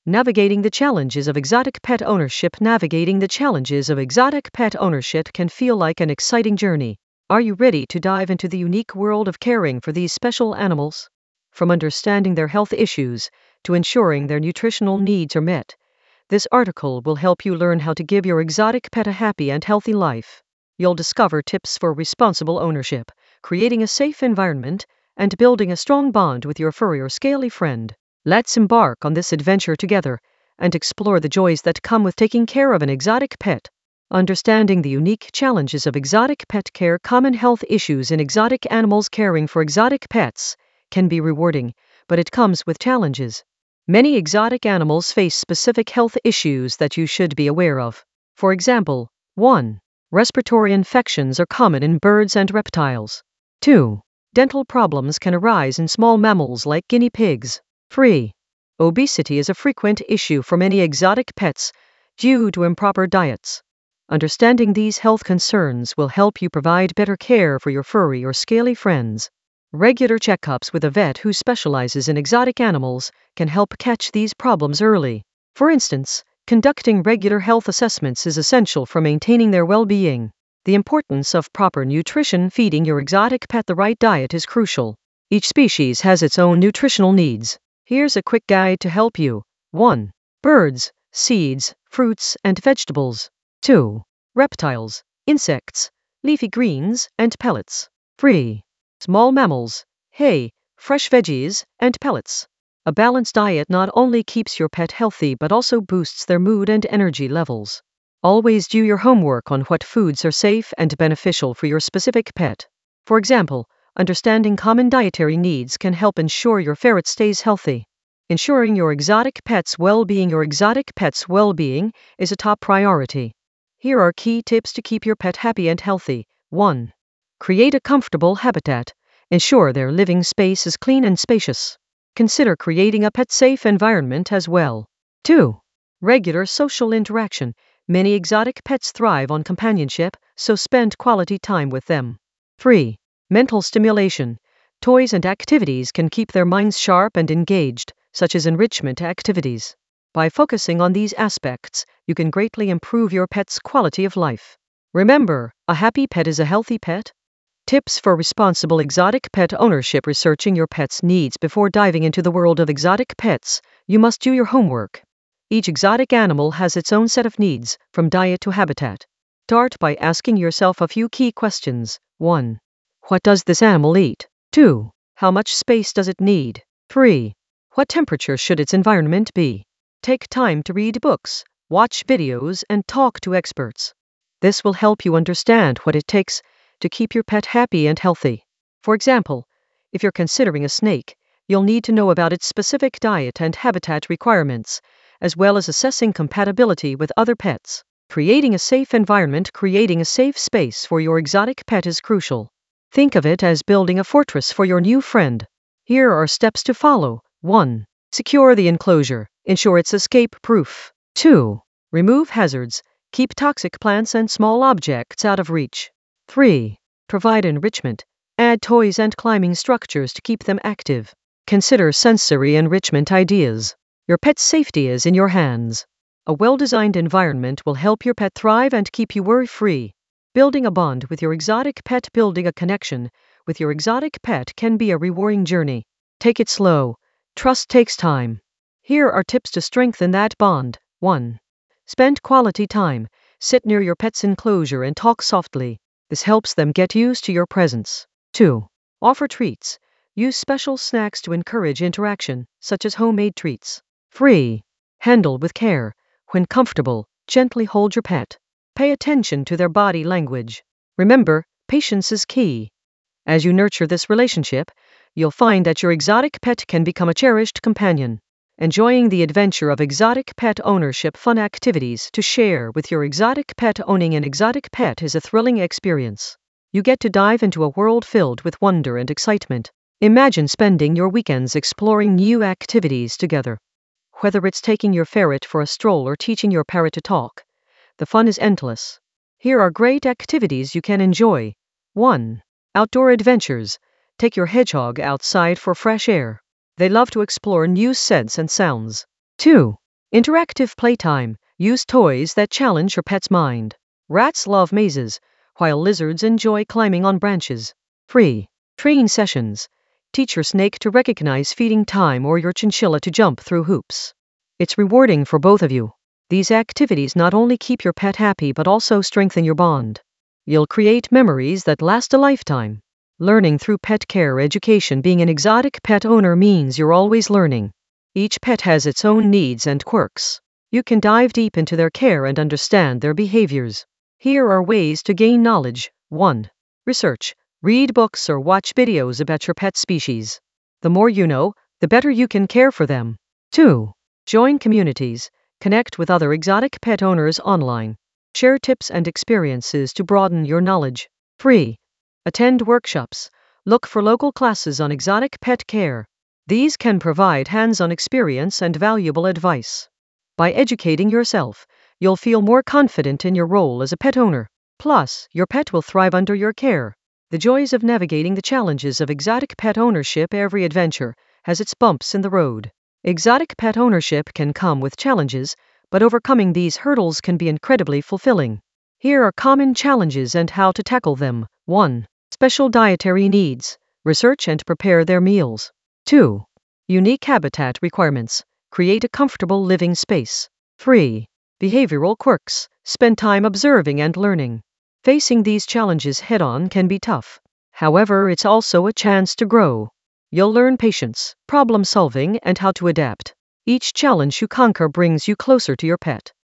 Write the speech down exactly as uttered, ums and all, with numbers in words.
Navigating the challenges of exotic pet ownership. Navigating the challenges of exotic pet ownership can feel like an exciting journey. Are you ready to dive into the unique world of caring for these special animals? From understanding their health issues to ensuring their nutritional needs are met, this article will help you learn how to give your exotic pet a happy and healthy life. You'll discover tips for responsible ownership, creating a safe environment, and building a strong bond with your furry or scaly friend. Let's embark on this adventure together and explore the joys that come with taking care of an exotic pet. Understanding the unique challenges of exotic pet care. Common health issues in exotic animals. Caring for exotic pets can be rewarding, but it comes with challenges. Many exotic animals face specific health issues that you should be aware of. For example, one. Respiratory infections are common in birds and reptiles. two. Dental problems can arise in small mammals like guinea pigs. three. Obesity is a frequent issue for many exotic pets due to improper diets. Understanding these health concerns will help you provide better care for your furry or scaly friends. Regular checkups with a vet who specializes in exotic animals can help catch these problems early. For instance, conducting regular health assessments is essential for maintaining their well-being. The importance of proper nutrition. Feeding your exotic pet the right diet is crucial. Each species has its own nutritional needs. Here's a quick guide to help you. one. Birds, seeds, fruits, and vegetables. two. Reptiles, insects, leafy greens, and pellets. three. Small mammals, hay, fresh veggies, and pellets. A balanced diet not only keeps your pet healthy but also boosts their mood and energy levels. Always do your homework on what foods are safe and beneficial for your specific pet. For example, understanding common dietary needs can help ensure your ferret stays healthy. Ensuring your exotic pet's well-being. Your exotic pet's well-being is a top priority. Here are key tips to keep your pet happy and healthy. one. Create a comfortable habitat. Ensure their living space is clean and spacious. Consider creating a pet-safe environment as well. two. Regular social interaction. Many exotic pets thrive on companionship, so spend quality time with them. three. Mental stimulation. Toys and activities can keep their minds sharp and engaged, such as enrichment activities. By focusing on these aspects, you can greatly improve your pet's quality of life. Remember, a happy pet is a healthy pet. Tips for responsible exotic pet ownership. Researching your pet's needs. Before diving into the world of exotic pets, you must do your homework. Each exotic animal has its own set of needs, from diet to habitat. Start by asking yourself a few key questions. one. What does this animal eat? two. How much space does it need? three. What temperature should its environment be? Take time to read books, watch videos, and talk to experts. This will help you understand what it takes to keep your pet happy and healthy. For example, if you're considering a snake, you'll need to know about its specific diet and habitat requirements, as well as assessing compatibility with other pets. Creating a safe environment. Creating a safe space for your exotic pet is crucial. Think of it as building a fortress for your new friend. Here are steps to follow. one. Secure the enclosure. Ensure it's escape-proof. two. Remove hazards. Keep toxic plants and small objects out of reach. three. Provide enrichment. Add toys and climbing structures to keep them active. Consider sensory enrichment ideas. Your pet's safety is in your hands. A well-designed environment will help your pet thrive and keep you worry-free. Building a bond with your exotic pet. Building a connection with your exotic pet can be a rewarding journey. Take it slow. Trust takes time. Here are tips to strengthen that bond. one. Spend quality time. Sit near your pet's enclosure and talk softly. This helps them get used to your presence. two. Offer treats. Use special snacks to encourage interaction, such as homemade treats. three. Handle with care. When comfortable, gently hold your pet. Pay attention to their body language. Remember, patience is key. As you nurture this relationship, you'll find that your exotic pet can become a cherished companion. Enjoying the adventure of exotic pet ownership. Fun activities to share with your exotic pet. Owning an exotic pet is a thrilling experience. You get to dive into a world filled with wonder and excitement. Imagine spending your weekends exploring new activities together. Whether it's taking your ferret for a stroll or teaching your parrot to talk, the fun is endless. Here are great activities you can enjoy. one. Outdoor adventures. Take your hedgehog outside for fresh air. They love to explore new scents and sounds. two. Interactive playtime. Use toys that challenge your pet's mind. Rats love mazes, while lizards enjoy climbing on branches. Free. Train sessions. Teach your snake to recognize feeding time or your chinchilla to jump through hoops. It's rewarding for both of you. These activities not only keep your pet happy but also strengthen your bond. You'll create memories that last a lifetime. Learning through pet care education. Being an exotic pet owner means you're always learning. Each pet has its own needs and quirks. You can dive deep into their care and understand their behaviors. Here are ways to gain knowledge. one. Research. Read books or watch videos about your pet species. The more you know, the better you can care for them. two. Join communities. Connect with other exotic pet owners online. Share tips and experiences to broaden your knowledge. three. Attend workshops. Look for local classes on exotic pet care. These can provide hands-on experience and valuable advice. By educating yourself, you'll feel more confident in your role as a pet owner. Plus, your pet will thrive under your care. The joys of navigating the challenges of exotic pet ownership. Every adventure has its bumps in the road. Exotic pet ownership can come with challenges, but overcoming these hurdles can be incredibly fulfilling. Here are common challenges and how to tackle them. one. Special dietary needs. Research and prepare their meals. two. Unique habitat requirements. Create a comfortable living space. three. Behavioral quirks. Spend time observing and learning. Facing these challenges head-on can be tough. However, it's also a chance to grow. You'll learn patience, problem solving, and how to adapt. Each challenge you conquer brings you closer to your pet.